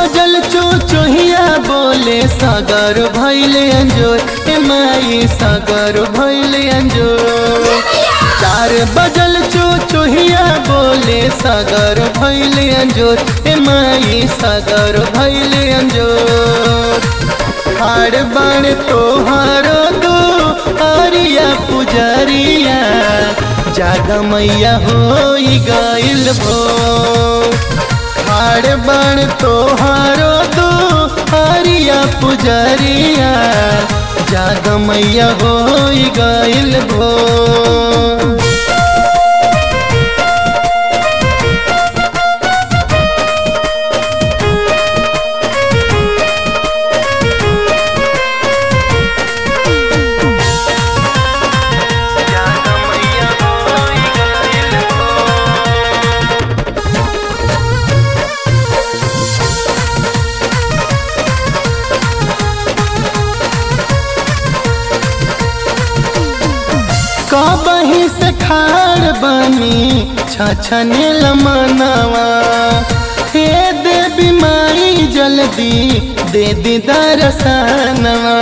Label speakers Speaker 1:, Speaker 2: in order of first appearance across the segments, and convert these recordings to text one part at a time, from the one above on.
Speaker 1: बजल चोचोहिया बोले सागर भैले अंजोर ए माई सागर भैले अंजोर। 4 बजल चोचोहिया बोले सागर भैले अंजोर ए माई सागर भैले अंजोर। हाड़ बाण तोहारो दो आरिया पुजरिया जाग मैया होई गइल भोर। हाड़ बाण तोहारो दो आरिया पुजरिया जाग मैया होई गइल भोर। कबही से खाड़ बनी छछने लमनवा हे देवी माई जल्दी दे दी दर्शनवा।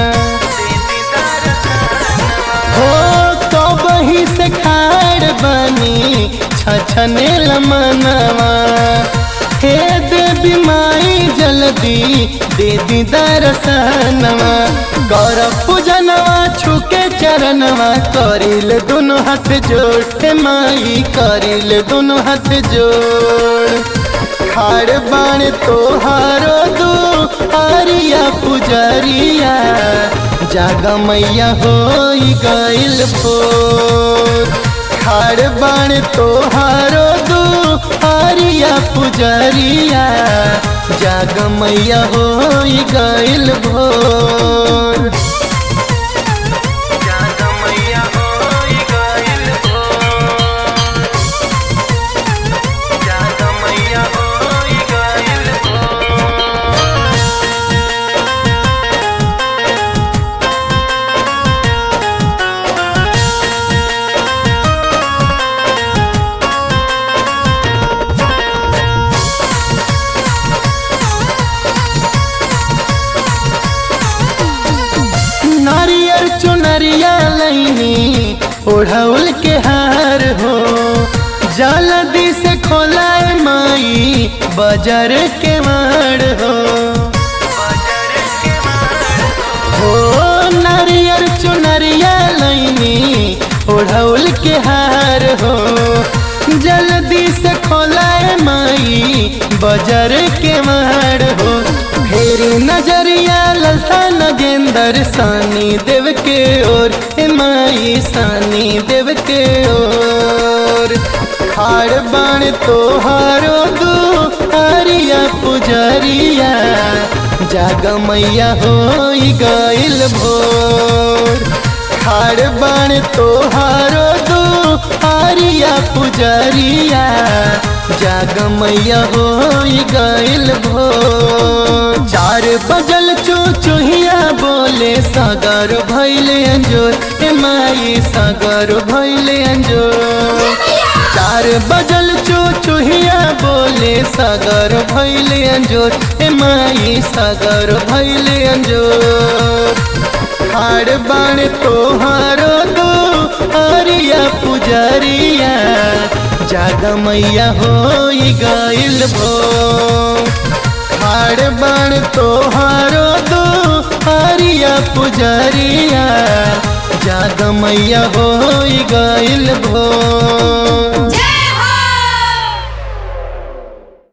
Speaker 1: हो कबही से खाड़ बनी छछने लमनवा हे देवी माई जल्दी दे दी दर्शनवा। कर पूजनवा छुके चरणवा करिल दोनों हाथ जोड़ हे माई करिल दोनों हाथ जोड़। खाड़ बाण तोहारो दो आरिया पुजरिया जाग मैया होई गइल भोर। खाड़ बाण तोहारो दो आरिया पुजरिया जाग मैया होई गइल भोर। जाग मैया होई गइल भोर। जाग मैया होई गइल भोर। नारियल चुनरिया लैनी ओढ़ौल के हार हो जल्दी से खोलाए माई बाजार के मार हो। नारियल चुनरिया लैनी ओढ़ौल के हार हो जल्दी से खोलाए माई बाजार के मार हो। फेरी नजरिया ललसा नगेंदर सानी देव के ओर हे माई सानी देव के ओर। खाड़ बाण तोहारो दो आरिया पुजरिया जाग मैया होई गइल भोर। खाड़ बाण तोहारो दो आरिया पुजरिया जाग मैया होई गइल भोर। 4 बजल चोचोहिया बोले सागर भैले अंजोर हे माई सागर भैले अंजोर। 4 बजल चोचोहिया बोले सागर भैले अंजोर हे माई सागर भैले अंजोर। हाड़ बाण तोहारो दो आरिया पुजरिया जाग मैया होई गइल भोर। हाड़ बाण तोहारो दो आरिया पुजरिया जाग मैया होई गइल भोर।